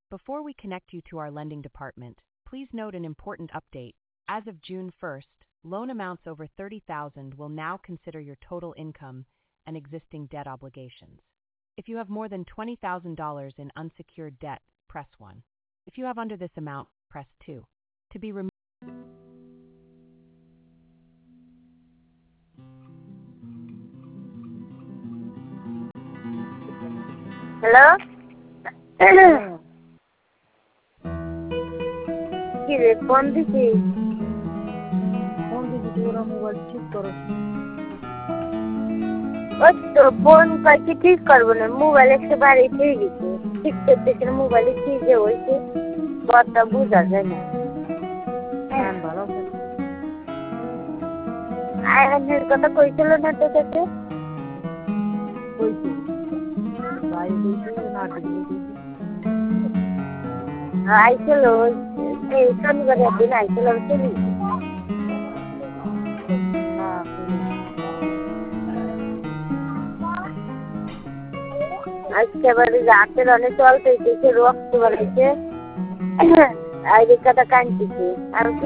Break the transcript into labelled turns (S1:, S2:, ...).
S1: Before we connect you to our lending department, please note an important update. As of June 1st, loan amounts over $30,000 will now consider your total income and existing debt obligations. If you have more than $20,000 in unsecured debt, press 1. If you have under this amount, press 2. To be removed.
S2: Hello? কি রে phone দিছিস?
S3: Phone দিছি তোরা mobile ঠিক করো।
S2: ওই তো phone করছি ঠিক করবো না, মোবাইল একেবারে ঠিক গেছে, ঠিক করতেছে না, মোবাইলে কি যে হয়েছে কথা বোঝা যায় না।
S3: ভালো
S2: আয়নের কথা কইছিল না তোর কাছে?
S3: কইছি ভাই কইছি না দিদি
S2: আইছিল এই শনিবার দিন আইছিল চলি
S3: না
S2: আজকে বাড়ি রাতের অনেক চলতে রক্ত বাড়াইছে, আইডির কথা কাঁদতেছে। আমি